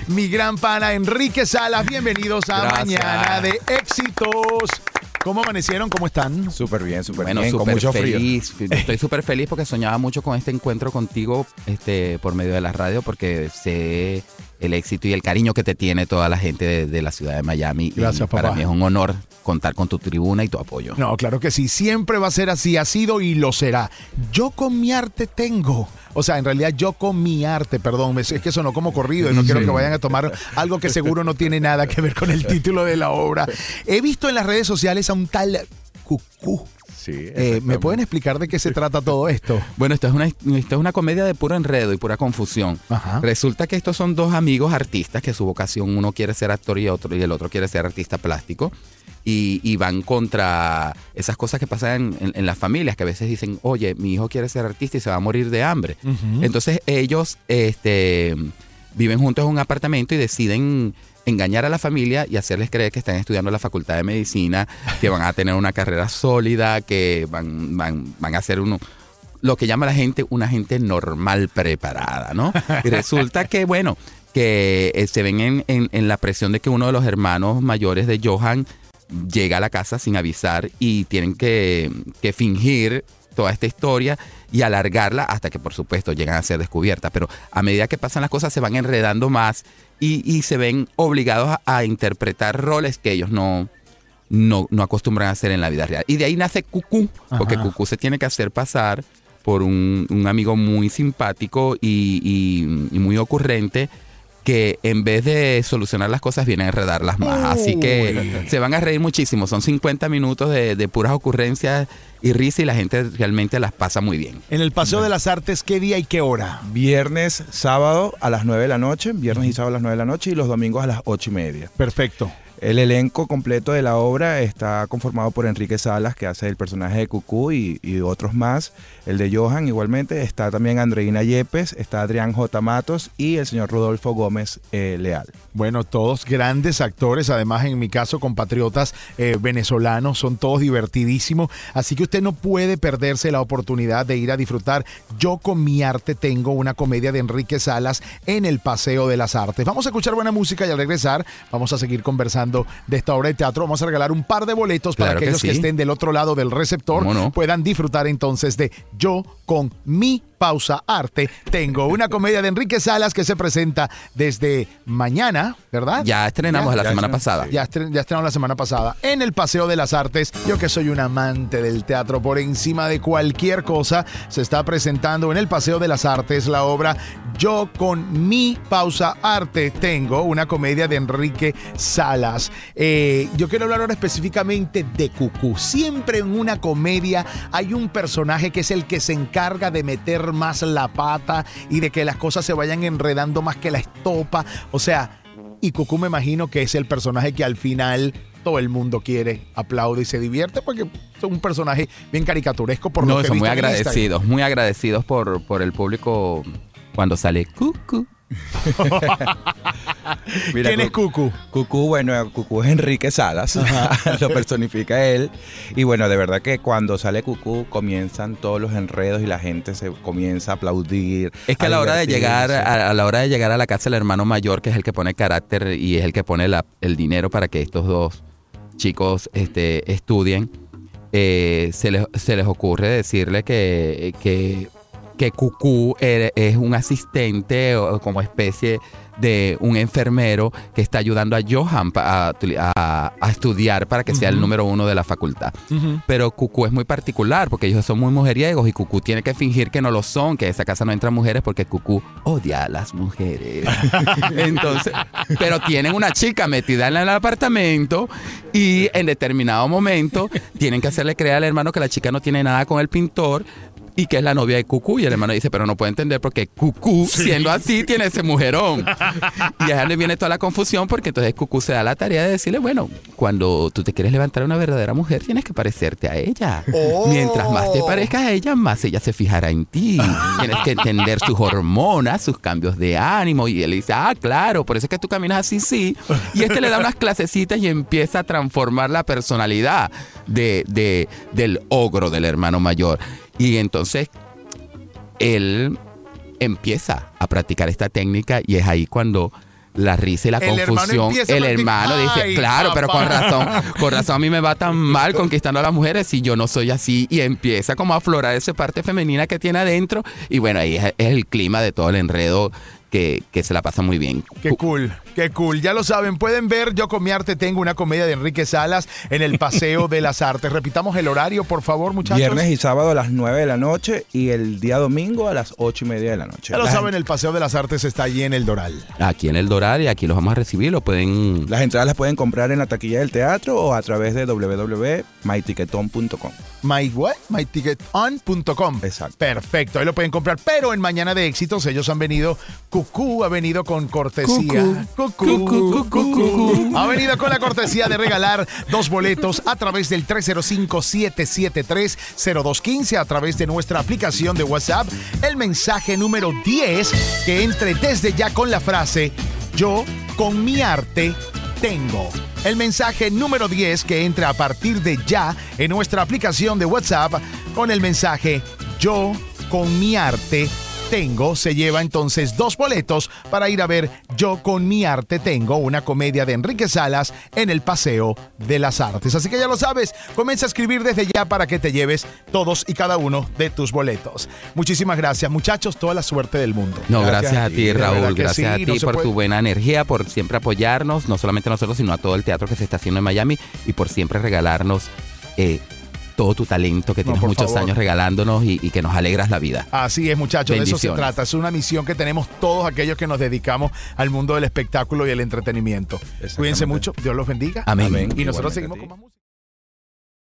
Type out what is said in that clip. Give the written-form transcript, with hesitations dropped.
mi gran pana Enrique Salas. Bienvenidos a Mañana de Éxitos. ¿Cómo amanecieron? ¿Cómo están? Súper bien, Bueno, bien, con mucho feliz. frío. Estoy súper feliz porque soñaba mucho con este encuentro contigo por medio de la radio, porque sé el éxito y el cariño que te tiene toda la gente de la ciudad de Miami. Gracias, y para papá. mí es un honor contar con tu tribuna y tu apoyo. No, claro que sí. Siempre va a ser así. Ha sido y lo será. Yo con mi arte tengo. O sea, en realidad yo con mi arte, perdón, es que sonó como corrido y no quiero que vayan a tomar algo que seguro no tiene nada que ver con el título de la obra. He visto en las redes sociales a un tal Cucú. Sí, ¿Me pueden explicar de qué se trata todo esto? Bueno, esto es una comedia de puro enredo y pura confusión. Ajá. Resulta que estos son dos amigos artistas que su vocación, uno quiere ser actor y el otro quiere ser artista plástico. Y van contra esas cosas que pasan en las familias, que a veces dicen, oye, mi hijo quiere ser artista y se va a morir de hambre. Uh-huh. Entonces ellos viven juntos en un apartamento y deciden engañar a la familia y hacerles creer que están estudiando en la Facultad de Medicina, que van a tener una carrera sólida, que van a ser lo que llama la gente una gente normal preparada, ¿no? Y resulta que, bueno, que se ven en la presión de que uno de los hermanos mayores de Johan llega a la casa sin avisar y tienen que fingir toda esta historia y alargarla hasta que, por supuesto, llegan a ser descubiertas. Pero a medida que pasan las cosas se van enredando más y se ven obligados a interpretar roles que ellos no acostumbran a hacer en la vida real. Y de ahí nace Cucú, porque Ajá. Cucú se tiene que hacer pasar por un amigo muy simpático y muy ocurrente, que en vez de solucionar las cosas viene a enredarlas más. Así que se van a reír muchísimo. Son 50 minutos de puras ocurrencias y risa y la gente realmente las pasa muy bien. En el Paseo de las Artes, ¿qué día y qué hora? Viernes, sábado a las 9 de la noche, viernes y sábado a las 9 de la noche y los domingos a las 8:30. Perfecto. El elenco completo de la obra está conformado por Enrique Salas, que hace el personaje de Cucú, y otros más. El de Johan igualmente. Está también Andreina Yepes, está Adrián J. Matos y el señor Rodolfo Gómez Leal. Bueno, todos grandes actores, además en mi caso compatriotas venezolanos, son todos divertidísimos, así que usted no puede perderse la oportunidad de ir a disfrutar Yo con mi arte tengo, una comedia de Enrique Salas en el Paseo de las Artes. Vamos a escuchar buena música y al regresar vamos a seguir conversando de esta obra de teatro. Vamos a regalar un par de boletos para Claro que aquellos que sí. estén del otro lado del receptor, ¿Cómo no? puedan disfrutar entonces de Yo con mi pausa arte tengo, una comedia de Enrique Salas que se presenta desde mañana, ¿verdad? Ya estrenamos la semana pasada. Ya estrenamos la semana pasada en el Paseo de las Artes. Yo que soy un amante del teatro por encima de cualquier cosa, se está presentando en el Paseo de las Artes la obra Yo con mi pausa arte tengo, una comedia de Enrique Salas. Yo quiero hablar ahora específicamente de Cucú. Siempre en una comedia hay un personaje que es el que se encarga de meter más la pata y de que las cosas se vayan enredando más que la estopa. O sea, y Cucú me imagino que es el personaje que al final todo el mundo quiere, aplaude y se divierte porque es un personaje bien caricaturesco por lo que he son visto muy en Instagram. muy agradecidos por el público cuando sale Cucú. Mira, ¿Quién es Cucú? Cucú es Enrique Salas, lo personifica él. Y bueno, de verdad que cuando sale Cucú comienzan todos los enredos y la gente se comienza a aplaudir. Es que a la hora de llegar divertirse. a la hora de llegar a la casa del hermano mayor, que es el que pone carácter y es el que pone el dinero para que estos dos chicos estudien, se les ocurre decirle que Cucú es un asistente o como especie de un enfermero que está ayudando a Johan a estudiar para que sea el número 1 de la facultad. Uh-huh. Pero Cucú es muy particular porque ellos son muy mujeriegos y Cucú tiene que fingir que no lo son, que a esa casa no entran mujeres porque Cucú odia a las mujeres. Entonces, pero tienen una chica metida en el apartamento y en determinado momento tienen que hacerle creer al hermano que la chica no tiene nada con el pintor y que es la novia de Cucú. Y el hermano dice, pero no puede entender porque Cucú, siendo así, tiene ese mujerón. Y a él le viene toda la confusión porque entonces Cucú se da la tarea de decirle, bueno, cuando tú te quieres levantar a una verdadera mujer, tienes que parecerte a ella. Oh. Mientras más te parezcas a ella, más ella se fijará en ti. Tienes que entender sus hormonas, sus cambios de ánimo. Y él dice, claro, por eso es que tú caminas así, sí. Y le da unas clasecitas y empieza a transformar la personalidad del ogro del hermano mayor. Y entonces él empieza a practicar esta técnica y es ahí cuando la risa y la El hermano confusión. empieza a El practicar. hermano dice, Ay, claro, pero papá. con razón a mí me va tan mal conquistando a las mujeres si yo no soy así. Y empieza como a aflorar esa parte femenina que tiene adentro. Y bueno, ahí es el clima de todo el enredo que se la pasa muy bien. Qué cool, qué cool. Ya lo saben, pueden ver Yo con mi arte tengo, una comedia de Enrique Salas en el Paseo de las Artes. Repitamos el horario, por favor, muchachos. Viernes y sábado a las 9 de la noche y el día domingo a las 8:30 de la noche. Ya lo saben, el Paseo de las Artes está allí en el Doral. Aquí en el Doral y aquí los vamos a recibir, lo pueden... Las entradas las pueden comprar en la taquilla del teatro o a través de www.myticketon.com. myticketon.com. Exacto. Perfecto, ahí lo pueden comprar. Pero en Mañana de Éxitos ellos han venido, Cucú ha venido con cortesía. Cucú. Ha venido con la cortesía de regalar 2 boletos a través del 305-773-0215, a través de nuestra aplicación de WhatsApp. El mensaje número 10 que entre desde ya con la frase Yo con mi arte tengo. El mensaje número 10 que entra a partir de ya en nuestra aplicación de WhatsApp con el mensaje Yo con mi arte tengo, se lleva entonces 2 boletos para ir a ver Yo con mi arte tengo, una comedia de Enrique Salas en el Paseo de las Artes. Así que ya lo sabes, comienza a escribir desde ya para que te lleves todos y cada uno de tus boletos. Muchísimas gracias, muchachos, toda la suerte del mundo. No, gracias a ti, de verdad Raúl, que gracias sí, a no ti se por puede- tu buena energía, por siempre apoyarnos, no solamente a nosotros, sino a todo el teatro que se está haciendo en Miami y por siempre regalarnos todo tu talento que tienes por muchos favor. años regalándonos y que nos alegras la vida. Así es, muchachos, de eso se Bendiciones. trata. Es una misión que tenemos todos aquellos que nos dedicamos al mundo del espectáculo y el entretenimiento. Exactamente. Cuídense mucho, Dios los bendiga. Amén. Amén. Y nosotros Igualmente seguimos a ti. con más música.